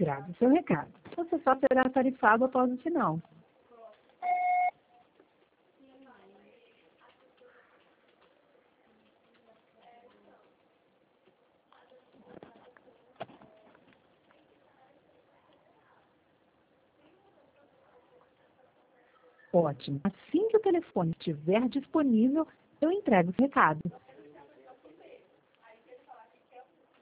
Grave seu recado. Você só será tarifado após o sinal. Ótimo. Assim que o telefone estiver disponível, eu entrego o recado.